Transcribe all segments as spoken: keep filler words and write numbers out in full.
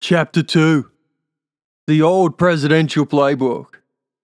Chapter two. The Old Presidential Playbook.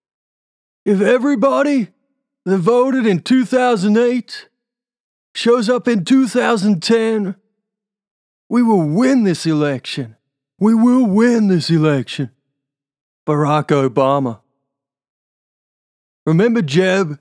If everybody that voted in two thousand eight shows up in two thousand ten, we will win this election. We will win this election. Barack Obama. Remember Jeb?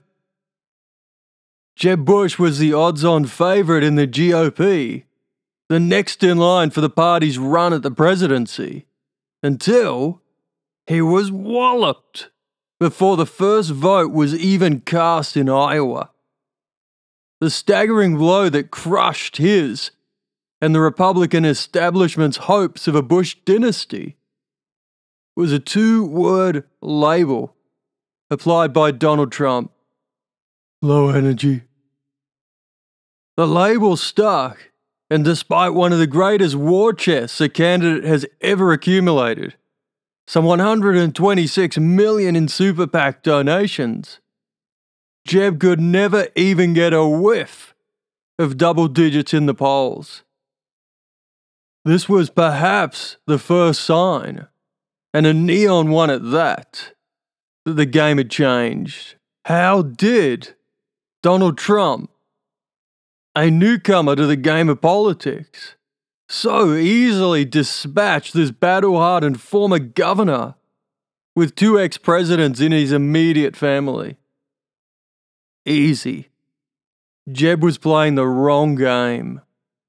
Jeb Bush was the odds-on favorite in the G O P, the next in line for the party's run at the presidency, until he was walloped before the first vote was even cast in Iowa. The staggering blow that crushed his and the Republican establishment's hopes of a Bush dynasty was a two-word label applied by Donald Trump. Low energy. The label stuck, and despite one of the greatest war chests a candidate has ever accumulated, some one hundred twenty-six million in Super PAC donations, Jeb could never even get a whiff of double digits in the polls. This was perhaps the first sign, and a neon one at that, that the game had changed. How did Donald Trump, a newcomer to the game of politics, so easily dispatch this battle-hardened former governor with two ex-presidents in his immediate family? Easy. Jeb was playing the wrong game.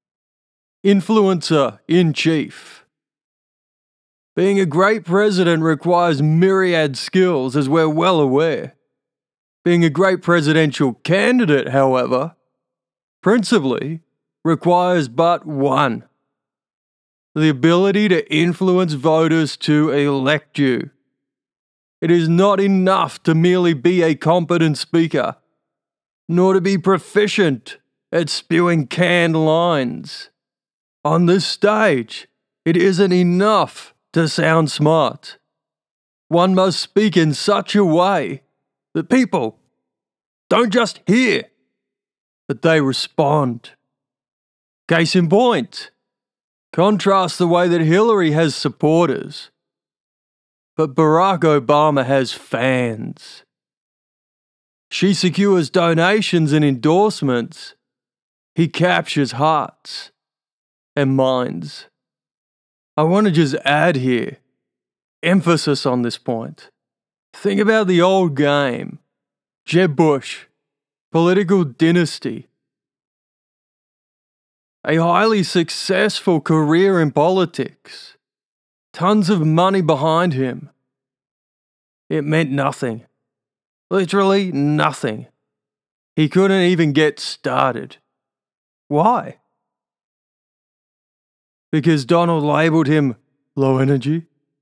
Influencer in chief. Being a great president requires myriad skills, as we're well aware. Being a great presidential candidate, however, principally requires but one: the ability to influence voters to elect you. It is not enough to merely be a competent speaker, nor to be proficient at spewing canned lines. On this stage, it isn't enough to sound smart. One must speak in such a way that people don't just hear, but they respond. Case in point, contrast the way that Hillary has supporters, but Barack Obama has fans. She secures donations and endorsements. He captures hearts and minds. I want to just add here, emphasis on this point. Think about the old game. Jeb Bush, political dynasty. A highly successful career in politics. Tons of money behind him. It meant nothing. Literally nothing. He couldn't even get started. Why? Because Donald labeled him low energy?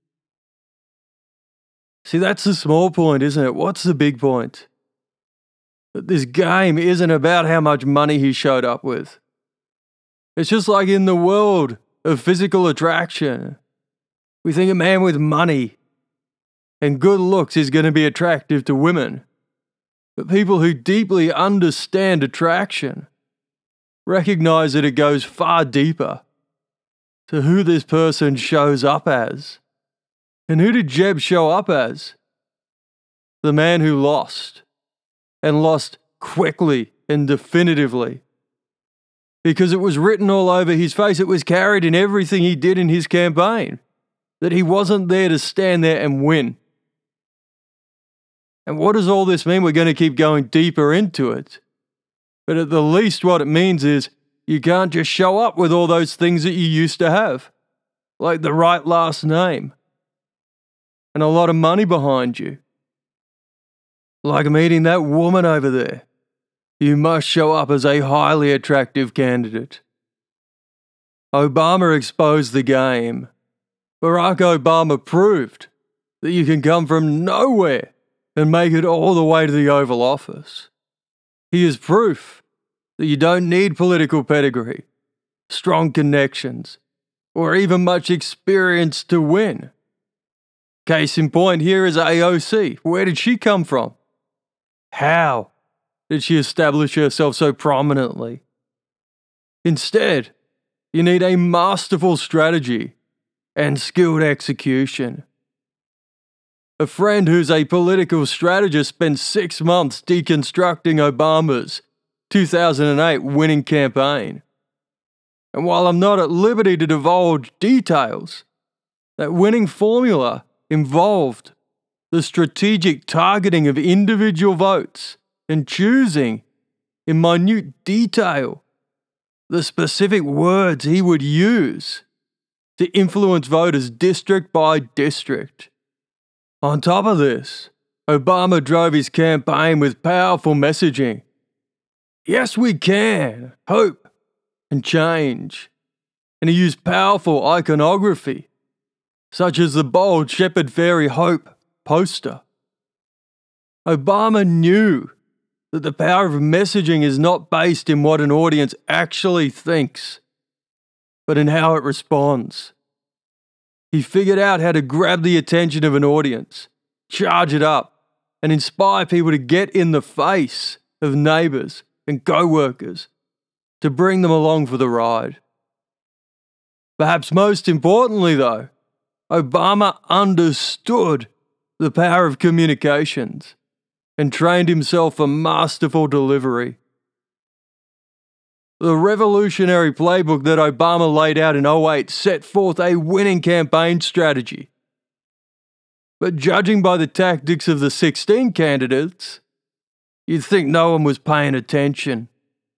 See, that's the small point, isn't it? What's the big point? That this game isn't about how much money he showed up with. It's just like in the world of physical attraction. We think a man with money and good looks is going to be attractive to women. But people who deeply understand attraction recognize that it goes far deeper to who this person shows up as. And who did Jeb show up as? The man who lost, and lost quickly and definitively. Because it was written all over his face, it was carried in everything he did in his campaign, that he wasn't there to stand there and win. And what does all this mean? We're going to keep going deeper into it. But at the least what it means is you can't just show up with all those things that you used to have, like the right last name and a lot of money behind you. Like meeting that woman over there. You must show up as a highly attractive candidate. Obama exposed the game. Barack Obama proved that you can come from nowhere and make it all the way to the Oval Office. He is proof that you don't need political pedigree, strong connections, or even much experience to win. Case in point here is A O C. Where did she come from? How did she establish herself so prominently? Instead, you need a masterful strategy and skilled execution. A friend who's a political strategist spent six months deconstructing Obama's two thousand eight winning campaign. And while I'm not at liberty to divulge details, that winning formula involved the strategic targeting of individual votes and choosing, in minute detail, the specific words he would use to influence voters district by district. On top of this, Obama drove his campaign with powerful messaging. Yes, we can, hope, and change. And he used powerful iconography, such as the bold Shepard Fairey Hope poster. Obama knew that the power of messaging is not based in what an audience actually thinks, but in how it responds. He figured out how to grab the attention of an audience, charge it up, and inspire people to get in the face of neighbors and co-workers to bring them along for the ride. Perhaps most importantly, though, Obama understood the power of communications and trained himself for masterful delivery. The revolutionary playbook that Obama laid out in oh eight set forth a winning campaign strategy. But judging by the tactics of the sixteen candidates, you'd think no one was paying attention.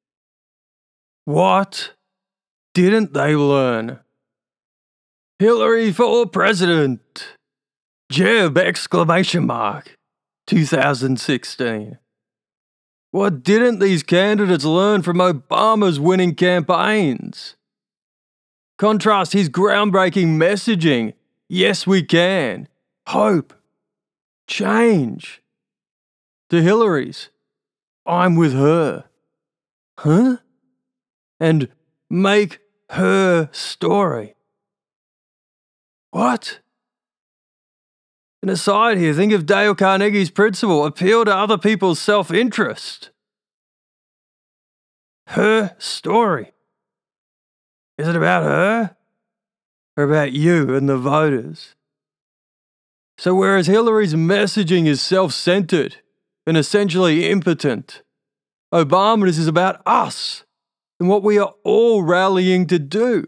What didn't they learn? Hillary for president. Jeb exclamation mark. two thousand sixteen. What didn't these candidates learn from Obama's winning campaigns? Contrast his groundbreaking messaging, yes we can, hope, change, to Hillary's, I'm with her. Huh? And make her story. What? An aside here, think of Dale Carnegie's principle, appeal to other people's self-interest. Her story. Is it about her? Or about you and the voters? So whereas Hillary's messaging is self-centered and essentially impotent, Obama's is about us and what we are all rallying to do.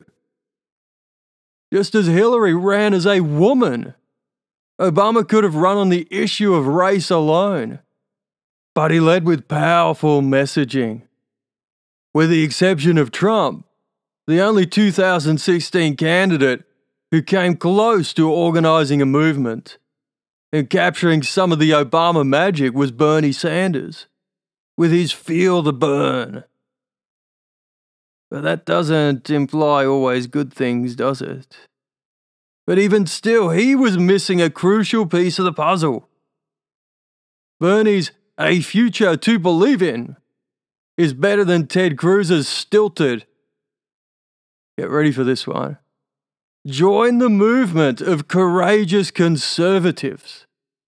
Just as Hillary ran as a woman, Obama could have run on the issue of race alone, but he led with powerful messaging. With the exception of Trump, the only two thousand sixteen candidate who came close to organizing a movement and capturing some of the Obama magic was Bernie Sanders, with his Feel the Burn. But that doesn't imply always good things, does it? But even still, he was missing a crucial piece of the puzzle. Bernie's A Future to Believe In is better than Ted Cruz's stilted. Get ready for this one. Join the movement of courageous conservatives.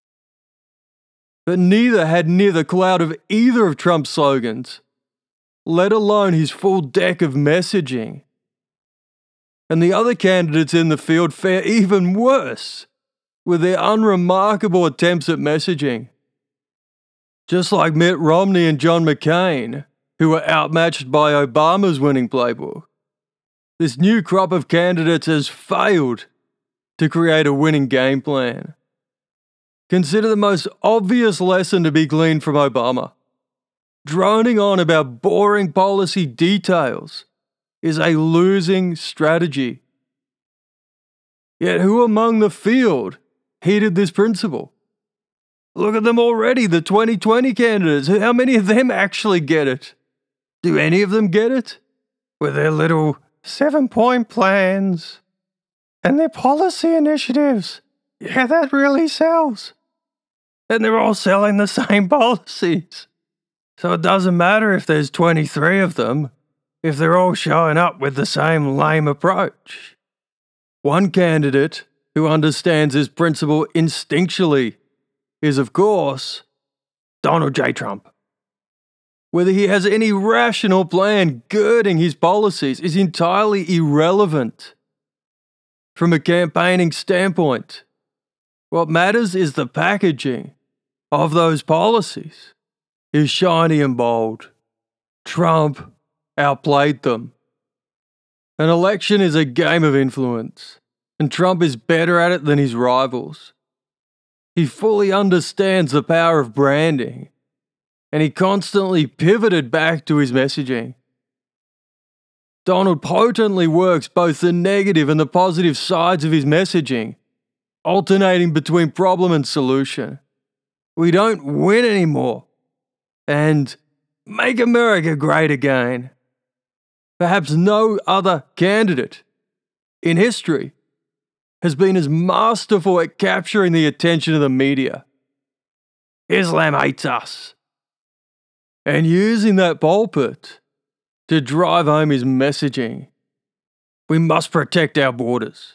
But neither had near the clout of either of Trump's slogans, let alone his full deck of messaging. And the other candidates in the field fare even worse with their unremarkable attempts at messaging. Just like Mitt Romney and John McCain, who were outmatched by Obama's winning playbook, this new crop of candidates has failed to create a winning game plan. Consider the most obvious lesson to be gleaned from Obama. Droning on about boring policy details is a losing strategy. Yet who among the field heeded this principle? Look at them already, the twenty twenty candidates. How many of them actually get it? Do any of them get it? With their little seven-point plans and their policy initiatives. Yeah, that really sells. And they're all selling the same policies. So it doesn't matter if there's twenty-three of them, if they're all showing up with the same lame approach. One candidate who understands this principle instinctually is, of course, Donald J. Trump. Whether he has any rational plan girding his policies is entirely irrelevant. from a campaigning standpoint. What matters is the packaging of those policies is shiny and bold. Trump outplayed them. An election is a game of influence, and Trump is better at it than his rivals. He fully understands the power of branding, and he constantly pivoted back to his messaging. Donald potently works both the negative and the positive sides of his messaging, alternating between problem and solution. We don't win anymore. And make America great again. Perhaps no other candidate in history has been as masterful at capturing the attention of the media. Islam hates us. And using that pulpit to drive home his messaging. We must protect our borders.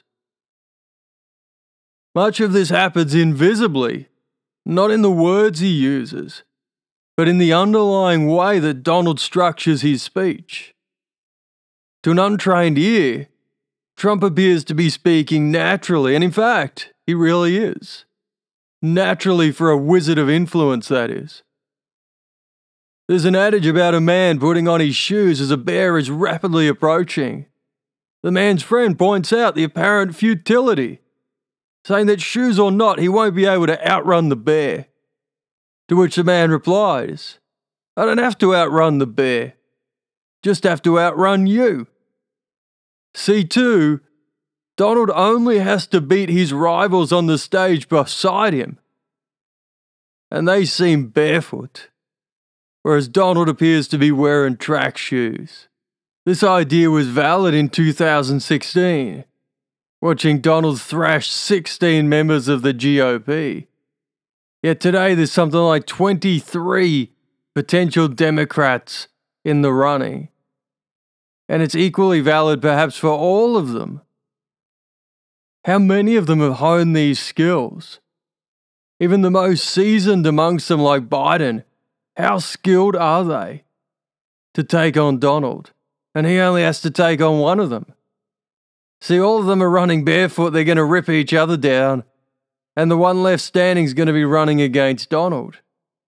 Much of this happens invisibly, not in the words he uses, but in the underlying way that Donald structures his speech. To an untrained ear, Trump appears to be speaking naturally, and in fact, he really is. Naturally for a wizard of influence, that is. There's an adage about a man putting on his shoes as a bear is rapidly approaching. The man's friend points out the apparent futility, saying that shoes or not, he won't be able to outrun the bear. To which the man replies, I don't have to outrun the bear, just have to outrun you. See too, Donald only has to beat his rivals on the stage beside him. And they seem barefoot, whereas Donald appears to be wearing track shoes. This idea was valid in two thousand sixteen, watching Donald thrash sixteen members of the G O P. Yet today there's something like twenty-three potential Democrats in the running. And it's equally valid perhaps for all of them. How many of them have honed these skills? Even the most seasoned amongst them like Biden, how skilled are they to take on Donald? And he only has to take on one of them. See, all of them are running barefoot, they're going to rip each other down, and the one left standing is going to be running against Donald.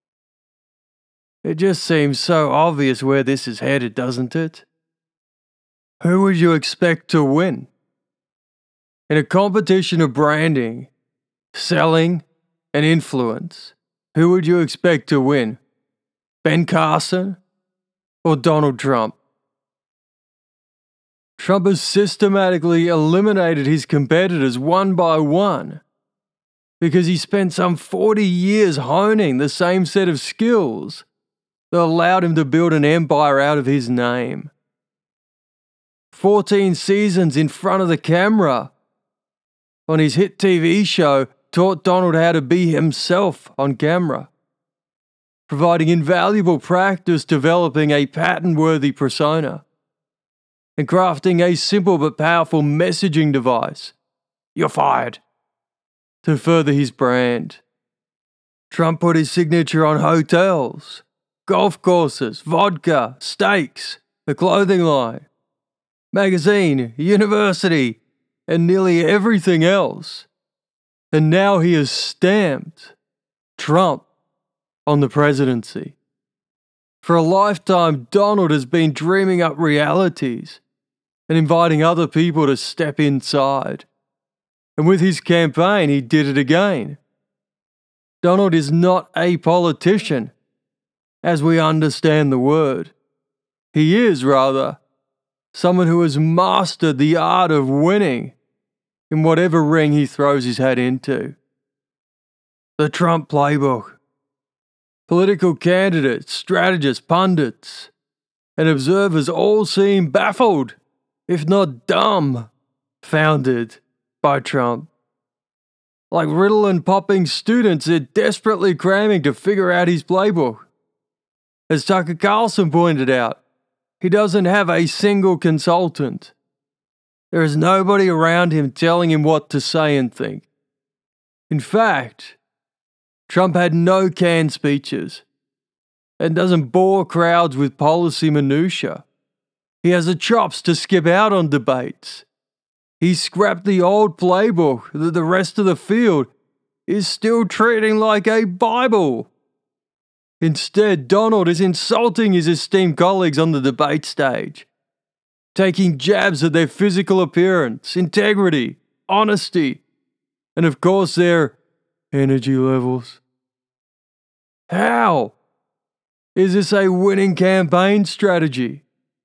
It just seems so obvious where this is headed, doesn't it? Who would you expect to win? In a competition of branding, selling, and influence, who would you expect to win? Ben Carson or Donald Trump? Trump has systematically eliminated his competitors one by one because he spent some forty years honing the same set of skills that allowed him to build an empire out of his name. fourteen seasons in front of the camera on his hit T V show taught Donald how to be himself on camera, providing invaluable practice developing a patent-worthy persona and crafting a simple but powerful messaging device, you're fired, to further his brand. Trump put his signature on hotels, golf courses, vodka, steaks, the clothing line, magazine, university, and nearly everything else. And now he has stamped Trump on the presidency. For a lifetime, Donald has been dreaming up realities and inviting other people to step inside. And with his campaign, he did it again. Donald is not a politician, as we understand the word. He is, rather, someone who has mastered the art of winning in whatever ring he throws his hat into. The Trump playbook. Political candidates, strategists, pundits, and observers all seem baffled, if not dumb, founded by Trump. Like Ritalin-popping students, they're desperately cramming to figure out his playbook. As Tucker Carlson pointed out, he doesn't have a single consultant. There is nobody around him telling him what to say and think. In fact, Trump had no canned speeches and doesn't bore crowds with policy minutiae. He has the chops to skip out on debates He scrapped the old playbook that the rest of the field is still treating like a Bible. Instead, Donald is insulting his esteemed colleagues on the debate stage, taking jabs at their physical appearance, integrity, honesty, and of course their energy levels. How is this a winning campaign strategy?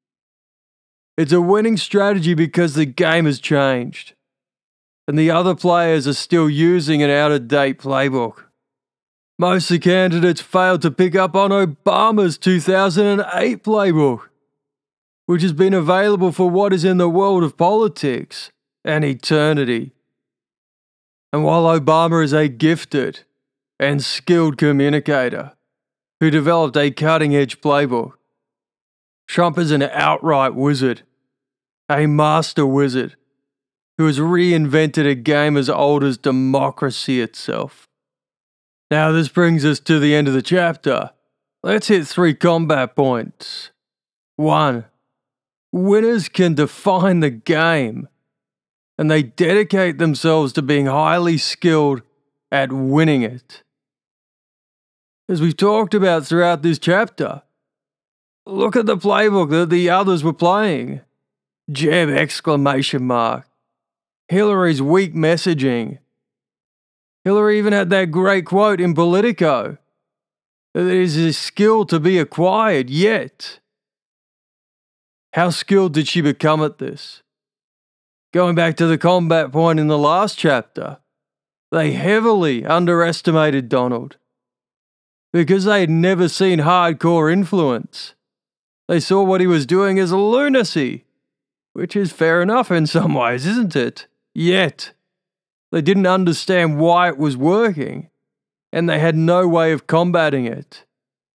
It's a winning strategy because the game has changed, and the other players are still using an out-of-date playbook. Most of the candidates failed to pick up on Obama's two thousand eight playbook, which has been available for what is in the world of politics an eternity. And while Obama is a gifted and skilled communicator who developed a cutting-edge playbook, Trump is an outright wizard, a master wizard, who has reinvented a game as old as democracy itself. Now this brings us to the end of the chapter. Let's hit three combat points. One, winners can define the game, and they dedicate themselves to being highly skilled at winning it. As we've talked about throughout this chapter, look at the playbook that the others were playing. Jeb exclamation mark. Hillary's weak messaging. Hillary even had that great quote in Politico that it is a skill to be acquired, yet. How skilled did she become at this? Going back to the combat point in the last chapter, they heavily underestimated Donald because they had never seen hardcore influence. They saw what he was doing as lunacy, which is fair enough in some ways, isn't it? Yet, they didn't understand why it was working, and they had no way of combating it.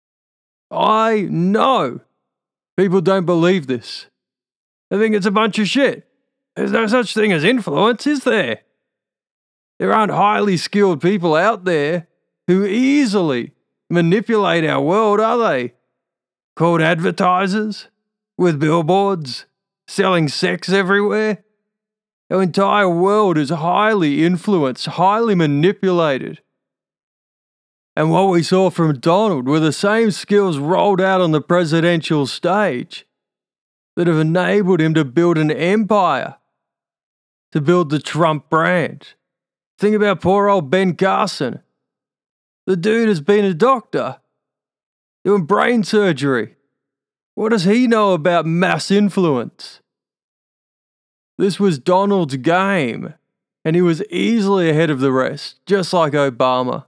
I know people don't believe this. They think it's a bunch of shit. There's no such thing as influence, is there? There aren't highly skilled people out there who easily manipulate our world, are they? Called advertisers, with billboards, selling sex everywhere. Our entire world is highly influenced, highly manipulated. And what we saw from Donald were the same skills rolled out on the presidential stage that have enabled him to build an empire, to build the Trump brand. Think about poor old Ben Carson. The dude has been a doctor, doing brain surgery. What does he know about mass influence? This was Donald's game, and he was easily ahead of the rest, just like Obama.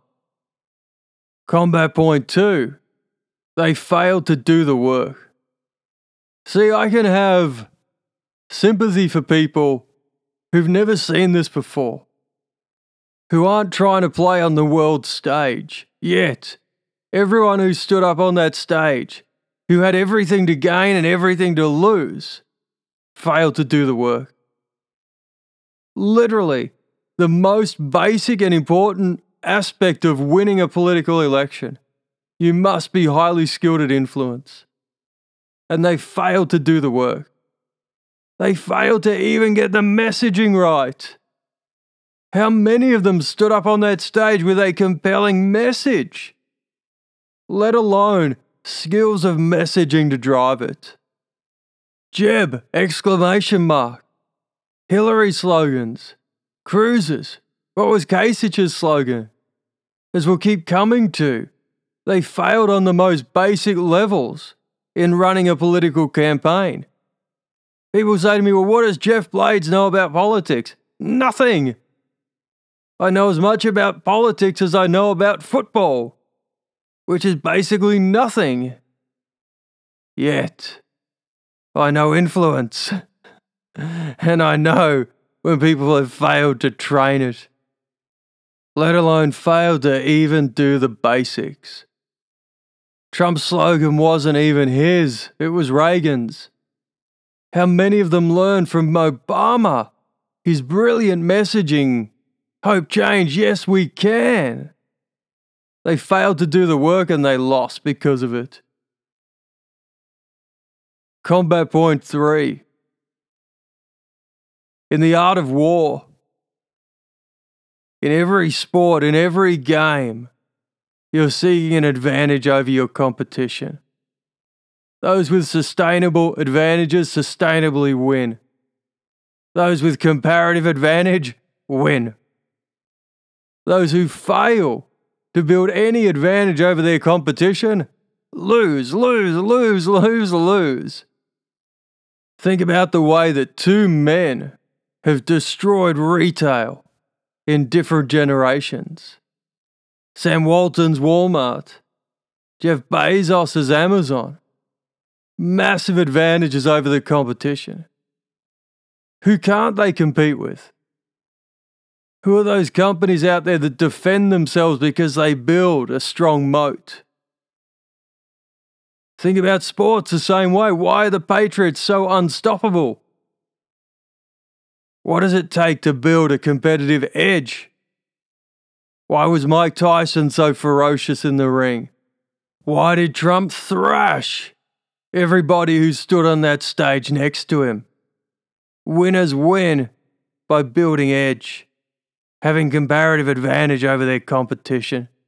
Combat point two. They failed to do the work. See, I can have sympathy for people who've never seen this before, who aren't trying to play on the world stage, yet everyone who stood up on that stage, who had everything to gain and everything to lose, failed to do the work. Literally, the most basic and important aspect of winning a political election. You must be highly skilled at influence. And they failed to do the work. They failed to even get the messaging right. How many of them stood up on that stage with a compelling message? Let alone skills of messaging to drive it. Jeb! Exclamation mark. Hillary slogans. Cruises. What was Kasich's slogan? As we'll keep coming to, they failed on the most basic levels in running a political campaign. People say to me, well, what does Jeff Blades know about politics? Nothing. I know as much about politics as I know about football, which is basically nothing. Yet, I know influence. And I know when people have failed to train it, let alone failed to even do the basics. Trump's slogan wasn't even his, it was Reagan's. How many of them learned from Obama? His brilliant messaging, hope, change, yes we can. They failed to do the work and they lost because of it. Combat point three. in the art of war. In every sport, in every game, you're seeking an advantage over your competition. Those with sustainable advantages sustainably win. Those with comparative advantage win. Those who fail to build any advantage over their competition lose, lose, lose, lose, lose. Think about the way that two men have destroyed retail in different generations. Sam Walton's Walmart, Jeff Bezos' Amazon. Massive advantages over the competition. Who can't they compete with? Who are those companies out there that defend themselves because they build a strong moat? Think about sports the same way. Why are the Patriots so unstoppable? What does it take to build a competitive edge? Why was Mike Tyson so ferocious in the ring? Why did Trump thrash everybody who stood on that stage next to him? Winners win by building edge, having comparative advantage over their competition.